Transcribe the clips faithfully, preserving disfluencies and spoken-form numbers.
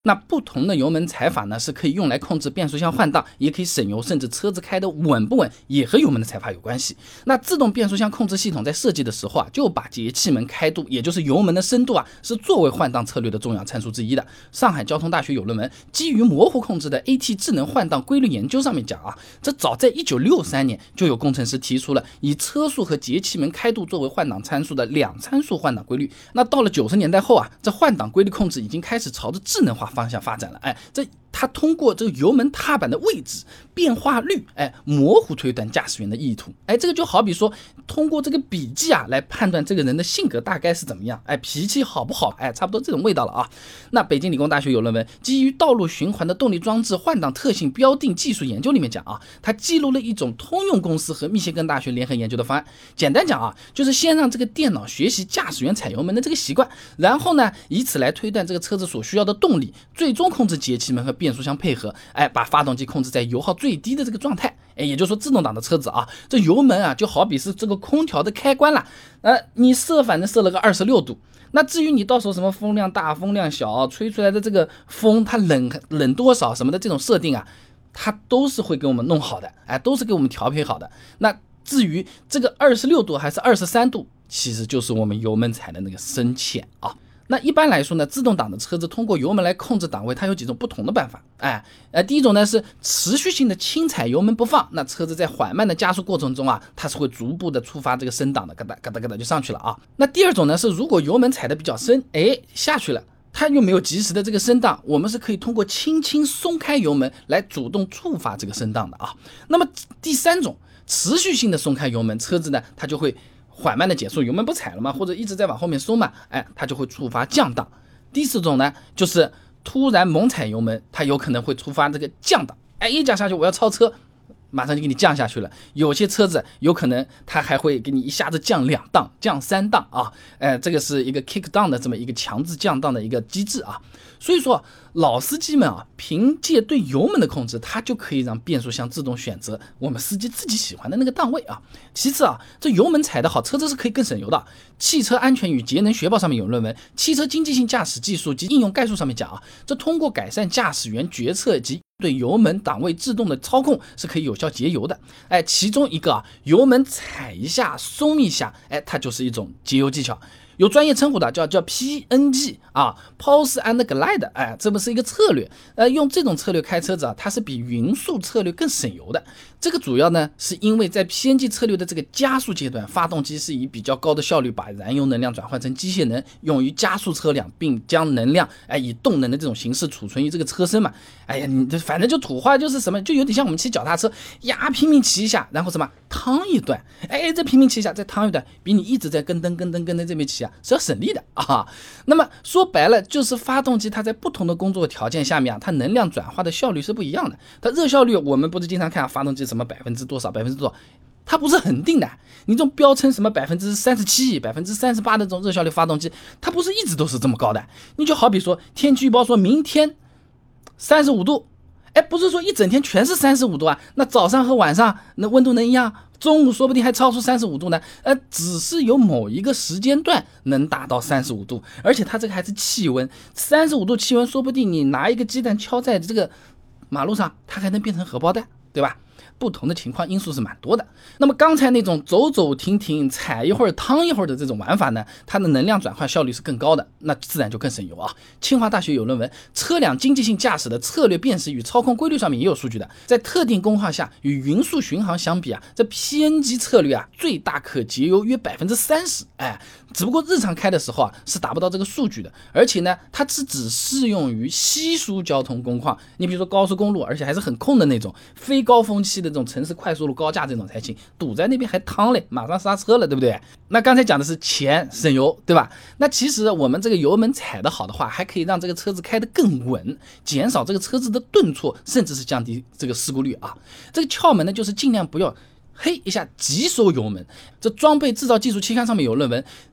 那不同的油门踩法呢，是可以用来控制变速箱换挡，也可以省油，甚至车子开得稳不稳也和油门的踩法有关系。那自动变速箱控制系统在设计的时候啊，就把节气门开度，也就是油门的深度啊，是作为换挡策略的重要参数之一的。上海交通大学有论文基于模糊控制的 A T 智能换挡规律研究上面讲啊，这早在一九六三年就有工程师提出了以车速和节气门开度作为换挡参数的两参数换挡规律。那到了九十年代后啊，这换挡规律控制已经开始朝着智能化方向发展了。哎，这它通过这个油门踏板的位置、变化率，哎，模糊推断驾驶员的意图。哎，这个就好比说，通过这个笔记啊，来判断这个人的性格大概是怎么样，哎，脾气好不好，哎，差不多这种味道了啊。那北京理工大学有论文基于道路循环的动力装置换挡特性标定技术研究里面讲啊，它记录了一种通用公司和密歇根大学联合研究的方案。简单讲啊，就是先让这个电脑学习驾驶员踩油门的这个习惯，然后呢，以此来推断这个车子所需要的动力，最终控制节气门和变速箱配合，哎，把发动机控制在油耗最低的这个状态。哎，也就是说，自动挡的车子啊，这油门啊，就好比是这个空调的开关了。呃，你设反正设了个二十六度，那至于你到时候什么风量大、风量小，吹出来的这个风它冷冷多少什么的这种设定啊，它都是会给我们弄好的，哎，都是给我们调配好的。那至于这个二十六度还是二十三度，其实就是我们油门踩的那个深浅啊。那一般来说呢，自动挡的车子通过油门来控制档位，它有几种不同的办法。哎，呃，第一种呢是持续性的轻踩油门不放，那车子在缓慢的加速过程中啊，它是会逐步的触发这个升档的，嘎哒嘎哒嘎哒就上去了啊。那第二种呢是，如果油门踩的比较深，哎，下去了，它又没有及时的这个升档，我们是可以通过轻轻松开油门来主动触发这个升档的啊。那么第三种，持续性的松开油门，车子呢它就会缓慢的减速，油门不踩了嘛，或者一直在往后面松嘛，哎，它就会触发降档。第四种呢，就是突然猛踩油门，它有可能会触发这个降档，哎，一脚下去我要超车，马上就给你降下去了。有些车子有可能它还会给你一下子降两档、降三档啊，哎，这个是一个 kick down 的这么一个强制降档的一个机制啊。所以说，老司机们啊，凭借对油门的控制，它就可以让变速箱自动选择我们司机自己喜欢的那个档位啊。其次啊，这油门踩得好，车子是可以更省油的。汽车安全与节能学报上面有论文，汽车经济性驾驶技术及应用概述上面讲啊，这通过改善驾驶员决策及对油门档位制动的操控是可以有效节油的。哎，其中一个啊，油门踩一下松一下，哎，它就是一种节油技巧。有专业称呼的叫叫 P N G 啊 ，Pulse and Glide， 哎，这不是一个策略，呃，用这种策略开车子啊，它是比匀速策略更省油的。这个主要呢，是因为在 P N G 策略的这个加速阶段，发动机是以比较高的效率把燃油能量转换成机械能，用于加速车辆，并将能量哎以动能的这种形式储存于这个车身嘛。哎呀，你反正就土话就是什么，就有点像我们骑脚踏车呀，拼命骑一下，然后什么趟一段，哎，再拼命骑一下，再趟一段，比你一直在跟蹬跟蹬跟蹬这边骑啊是要省力的啊。那么说白了，就是发动机它在不同的工作条件下面啊，它能量转化的效率是不一样的。它热效率我们不是经常看、啊、发动机什么百分之多少百分之多少，它不是恒定的。你这种标称什么百分之三十七、百分之三十八的这种热效率发动机，它不是一直都是这么高的。你就好比说天气预报说明天三十五度，哎，不是说一整天全是三十五度啊，那早上和晚上那温度能一样？中午说不定还超出三十五度呢，呃，只是有某一个时间段能达到三十五度，而且它这个还是气温，三十五度气温，说不定你拿一个鸡蛋敲在这个马路上，它还能变成荷包蛋，对吧？不同的情况因素是蛮多的。那么刚才那种走走停停踩一会儿趟一会儿的这种玩法呢，它的能量转换效率是更高的，那自然就更省油啊。清华大学有论文车辆经济性驾驶的策略辨识与操控规律上面也有数据的，在特定工况下与匀速巡航相比啊，这 P N G 策略啊最大可节油约 百分之三十， 哎，只不过日常开的时候啊是达不到这个数据的，而且呢它是只适用于稀疏交通工况，你比如说高速公路，而且还是很空的那种非高峰期的这种城市快速路高架这种才行，堵在那边还趟嘞，马上刹车了，对不对？那刚才讲的是钱省油，对吧？那其实我们这个油门踩得好的话，还可以让这个车子开得更稳，减少这个车子的顿挫，甚至是降低这个事故率啊。这个窍门呢，就是尽量不要嘿一下急收油门。这装备制造技术期刊上面有论文，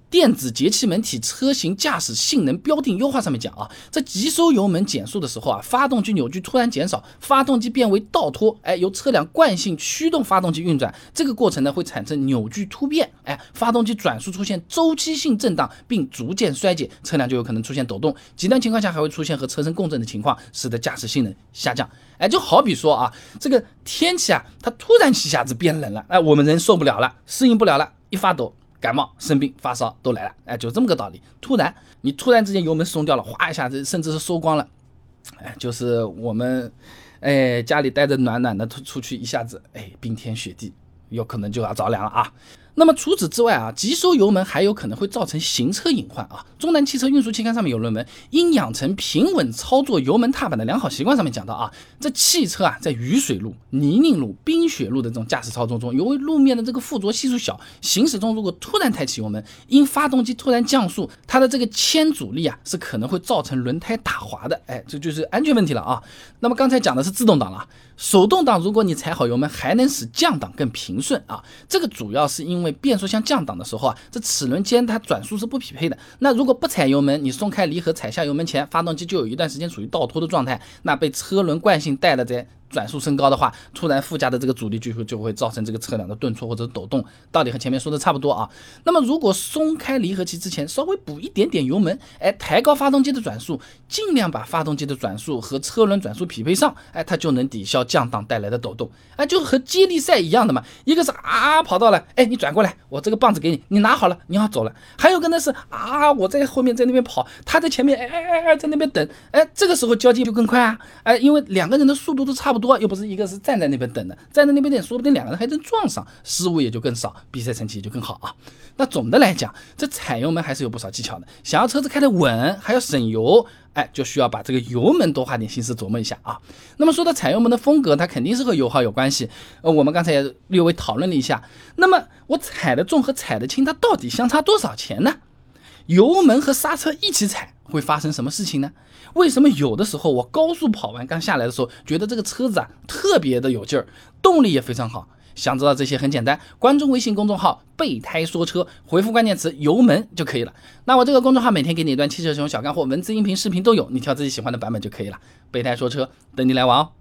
电子节气门体车型驾驶性能标定优化上面讲啊，在急收油门减速的时候啊，发动机扭矩突然减少，发动机变为倒拖，哎，由车辆惯性驱动发动机运转，这个过程呢会产生扭矩突变，哎，发动机转速出现周期性震荡，并逐渐衰竭，车辆就有可能出现抖动，极端情况下还会出现和车身共振的情况，使得驾驶性能下降。哎，就好比说啊，这个天气啊，它突然一下子变冷了，哎，我们人受不了了，适应不了了，一发抖。感冒、生病、发烧都来了，哎，就这么个道理。突然，你突然之间油门松掉了，哗一下子，甚至是收光了，哎，就是我们，哎，家里待着暖暖的，出去一下子，哎，冰天雪地，有可能就要着凉了啊。那么除此之外啊，急收油门还有可能会造成行车隐患啊。中南汽车运输期刊上面有论文《应养成平稳操作油门踏板的良好习惯》上面讲到啊，这汽车啊在雨水路、泥泞路、冰雪路的这种驾驶操作中，由于路面的这个附着系数小，行驶中如果突然抬起油门，因发动机突然降速，它的这个牵阻力啊是可能会造成轮胎打滑的，哎，这就是安全问题了啊。那么刚才讲的是自动挡了，手动挡如果你踩好油门，还能使降档更平顺啊。这个主要是因为变速箱降档的时候啊，这齿轮间它转速是不匹配的。那如果不踩油门，你松开离合踩下油门前，发动机就有一段时间处于倒拖的状态，那被车轮惯性带了在转速升高的话，突然附加的这个阻力就会就会造成这个车辆的顿挫或者抖动，道理和前面说的差不多啊。那么如果松开离合器之前稍微补一点点油门，哎，抬高发动机的转速，尽量把发动机的转速和车轮转速匹配上，哎，它就能抵消降档带来的抖动，哎，就和接力赛一样的嘛。一个是啊跑到了，哎，你转过来，我这个棒子给你，你拿好了，你要走了。还有个呢是啊，我在后面在那边跑，他在前面哎哎哎在那边等，哎，这个时候交接就更快啊，哎，因为两个人的速度都差不多。多又不是一个是站在那边等的，站在那边等，说不定两个人还能撞上，失误也就更少，比赛成绩也就更好啊。那总的来讲，这踩油门还是有不少技巧的。想要车子开得稳，还要省油，哎，就需要把这个油门多花点心思琢磨一下啊。那么说到踩油门的风格，它肯定是和油耗有关系。呃，我们刚才也略微讨论了一下。那么我踩得重和踩得轻，它到底相差多少钱呢？油门和刹车一起踩会发生什么事情呢？为什么有的时候我高速跑完刚下来的时候，觉得这个车子啊特别的有劲儿，动力也非常好？想知道这些很简单，关注微信公众号备胎说车，回复关键词油门就可以了。那我这个公众号每天给你一段汽车使用小干货，文字、音频、视频都有，你挑自己喜欢的版本就可以了。备胎说车，等你来玩哦。